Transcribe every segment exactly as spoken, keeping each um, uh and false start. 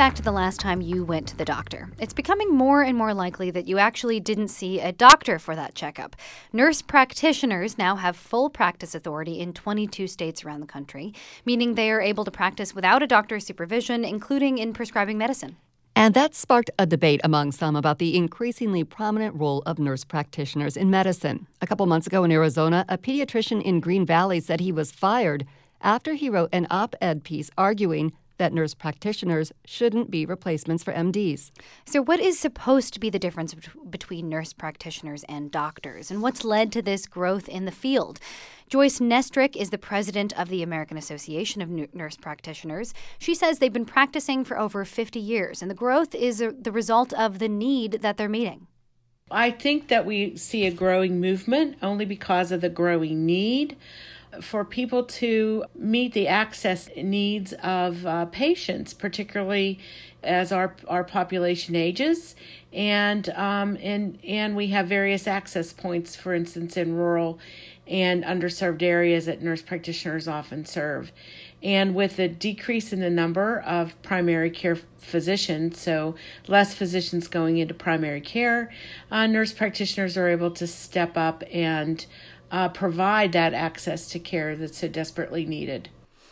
back to the last time you went to the doctor. It's becoming more and more likely that you actually didn't see a doctor for that checkup. Nurse practitioners now have full practice authority in twenty-two states around the country, meaning they are able to practice without a doctor's supervision, including in prescribing medicine. And that sparked a debate among some about the increasingly prominent role of nurse practitioners in medicine. A couple months ago in Arizona, a pediatrician in Green Valley said he was fired after he wrote an op-ed piece arguing that nurse practitioners shouldn't be replacements for M Ds. So what is supposed to be the difference between nurse practitioners and doctors, and what's led to this growth in the field? Joyce Nestrick is the president of the American Association of Nurse Practitioners. She says they've been practicing for over fifty years, and the growth is the result of the need that they're meeting. I think that we see a growing movement only because of the growing need for people to meet the access needs of uh, patients, particularly as our our population ages, and um, and and we have various access points, for instance, in rural and underserved areas that nurse practitioners often serve. And with the decrease in the number of primary care physicians, so less physicians going into primary care, uh, nurse practitioners are able to step up and Uh, provide that access to care that's so desperately needed.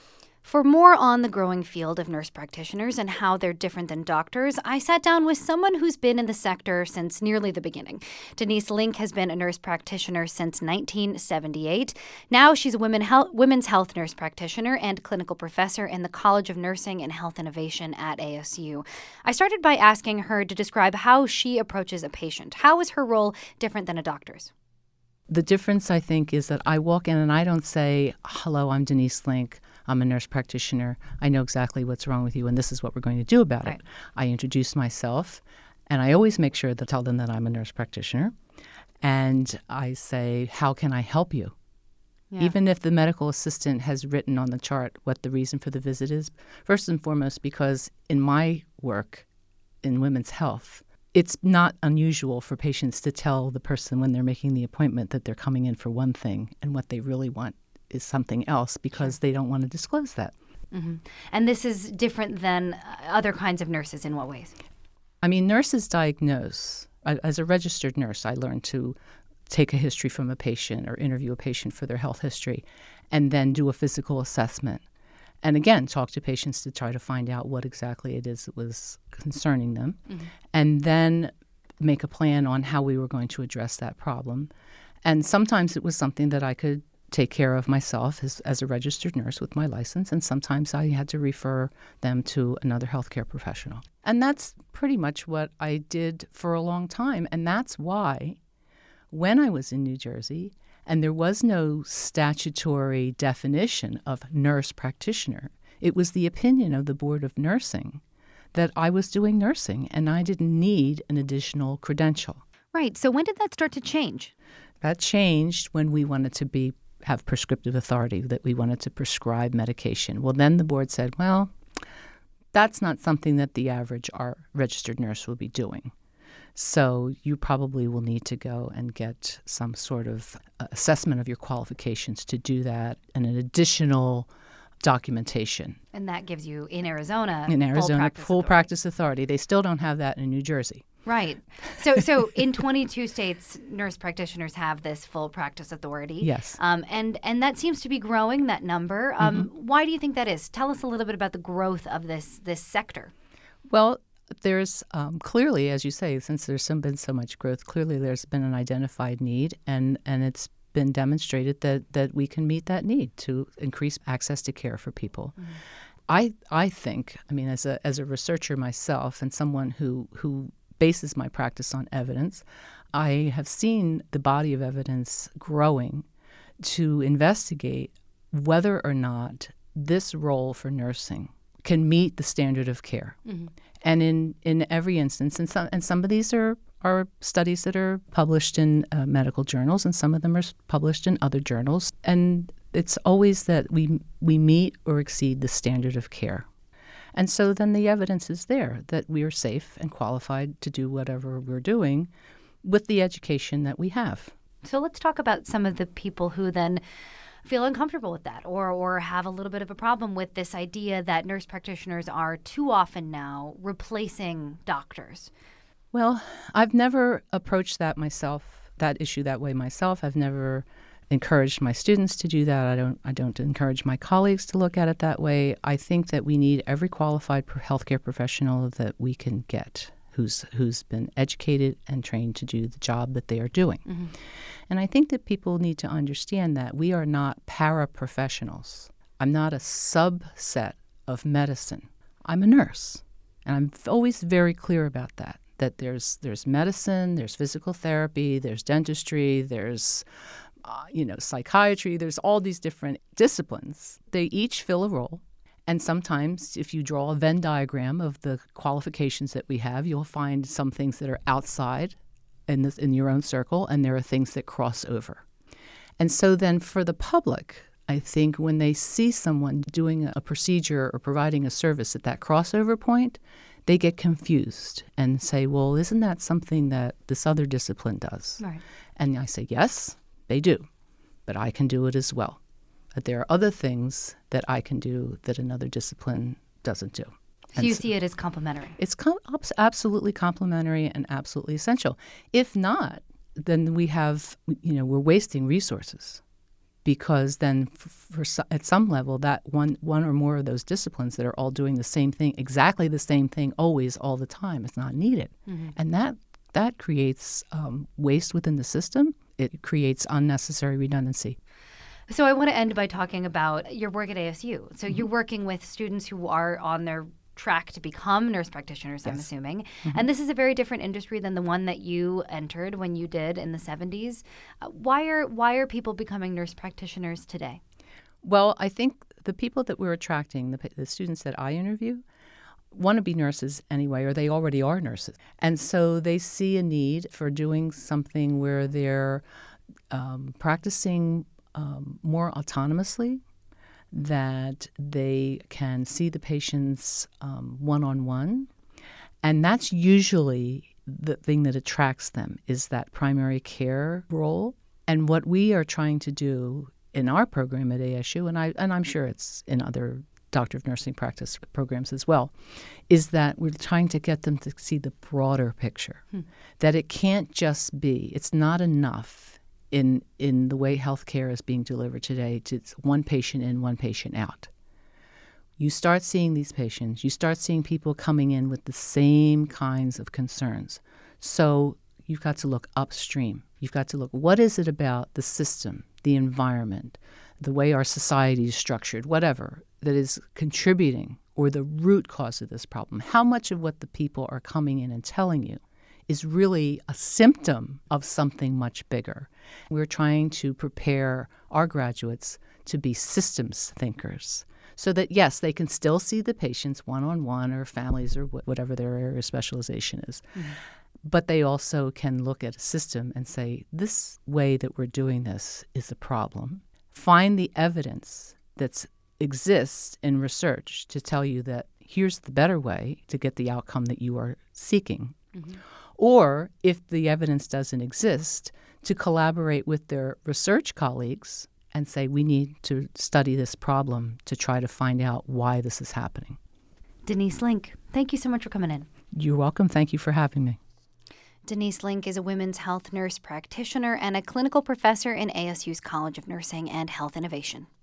For more on the growing field of nurse practitioners and how they're different than doctors, I sat down with someone who's been in the sector since nearly the beginning. Denise Link has been a nurse practitioner since nineteen seventy-eight. Now she's a women health, women's health nurse practitioner and clinical professor in the College of Nursing and Health Innovation at A S U. I started by asking her to describe how she approaches a patient. How is her role different than a doctor's? The difference, I think, is that I walk in and I don't say, hello, I'm Denise Link. I'm a nurse practitioner. I know exactly what's wrong with you, and this is what we're going to do about right. it. I introduce myself, and I always make sure to tell them that I'm a nurse practitioner. And I say, how can I help you? Yeah. Even if the medical assistant has written on the chart what the reason for the visit is, first and foremost, because in my work in women's health, it's not unusual for patients to tell the person when they're making the appointment that they're coming in for one thing and what they really want is something else because sure. they don't want to disclose that. Mm-hmm. And this is different than other kinds of nurses in what ways? I mean, nurses diagnose. As a registered nurse, I learned to take a history from a patient or interview a patient for their health history and then do a physical assessment. And again, talk to patients to try to find out what exactly it is that was concerning them, mm-hmm. and then make a plan on how we were going to address that problem. And sometimes it was something that I could take care of myself as, as a registered nurse with my license, and sometimes I had to refer them to another healthcare professional. And that's pretty much what I did for a long time. And that's why when I was in New Jersey, and there was no statutory definition of nurse practitioner, it was the opinion of the Board of Nursing that I was doing nursing and I didn't need an additional credential. Right. So when did that start to change? That changed when we wanted to be have prescriptive authority, that we wanted to prescribe medication. Well, then the board said, well, that's not something that the average our registered nurse will be doing. So you probably will need to go and get some sort of assessment of your qualifications to do that and an additional documentation. And that gives you, in Arizona, in Arizona, full practice full authority. practice authority. They still don't have that in New Jersey. Right. So so in twenty-two states, nurse practitioners have this full practice authority. Yes. Um, and, and that seems to be growing, that number. Um, mm-hmm. Why do you think that is? Tell us a little bit about the growth of this this sector. Well, there's um, clearly, as you say, since there's some, been so much growth, clearly there's been an identified need, and, and it's been demonstrated that, that we can meet that need to increase access to care for people. Mm-hmm. I I think, I mean, as a as a researcher myself and someone who, who bases my practice on evidence, I have seen the body of evidence growing to investigate whether or not this role for nursing can meet the standard of care. Mm-hmm. And in, in every instance, and some, and some of these are, are studies that are published in uh, medical journals, and some of them are published in other journals. And it's always that we we meet or exceed the standard of care. And so then the evidence is there that we are safe and qualified to do whatever we're doing with the education that we have. So let's talk about some of the people who then feel uncomfortable with that or or have a little bit of a problem with this idea that nurse practitioners are too often now replacing doctors? Well, I've never approached that myself, that issue that way myself. I've never encouraged my students to do that. I don't I don't encourage my colleagues to look at it that way. I think that we need every qualified healthcare professional that we can get who's who's been educated and trained to do the job that they are doing. Mm-hmm. And I think that people need to understand that we are not paraprofessionals. I'm not a subset of medicine. I'm a nurse. And I'm always very clear about that, that there's there's medicine, there's physical therapy, there's dentistry, there's uh, you know, psychiatry, there's all these different disciplines. They each fill a role. And sometimes if you draw a Venn diagram of the qualifications that we have, you'll find some things that are outside in this, in your own circle, and there are things that cross over. And so then for the public, I think when they see someone doing a procedure or providing a service at that crossover point, they get confused and say, well, isn't that something that this other discipline does? Right. And I say, yes, they do, but I can do it as well. But there are other things that I can do that another discipline doesn't do. So you see it as complementary? It's com- absolutely complementary and absolutely essential. If not, then we have, you know, we're wasting resources, because then for, for at some level that one one or more of those disciplines that are all doing the same thing, exactly the same thing, always, all the time, is not needed. Mm-hmm. And that that creates um, waste within the system. It creates unnecessary redundancy. So I want to end by talking about your work at A S U. So mm-hmm. you're working with students who are on their track to become nurse practitioners, yes. I'm assuming. Mm-hmm. And this is a very different industry than the one that you entered when you did in the seventies. Uh, why are why are people becoming nurse practitioners today? Well, I think the people that we're attracting, the, the students that I interview, want to be nurses anyway, or they already are nurses. And so they see a need for doing something where they're um, practicing um, more autonomously, that they can see the patients um, one-on-one. And that's usually the thing that attracts them, is that primary care role. And what we are trying to do in our program at A S U, and, I, and I'm sure it's in other Doctor of Nursing practice programs as well, is that we're trying to get them to see the broader picture, hmm. that it can't just be, it's not enough in in the way healthcare is being delivered today to one patient in, one patient out. You start seeing these patients, you start seeing people coming in with the same kinds of concerns. So you've got to look upstream. You've got to look, what is it about the system, the environment, the way our society is structured, whatever, that is contributing, or the root cause of this problem? How much of what the people are coming in and telling you is really a symptom of something much bigger? We're trying to prepare our graduates to be systems thinkers, so that, yes, they can still see the patients one-on-one, or families, or wh- whatever their area of specialization is. Mm-hmm. But they also can look at a system and say, this way that we're doing this is a problem. Find the evidence that exists in research to tell you that here's the better way to get the outcome that you are seeking. Mm-hmm. Or, if the evidence doesn't exist, to collaborate with their research colleagues and say, we need to study this problem to try to find out why this is happening. Denise Link, thank you so much for coming in. You're welcome. Thank you for having me. Denise Link is a women's health nurse practitioner and a clinical professor in A S U's College of Nursing and Health Innovation.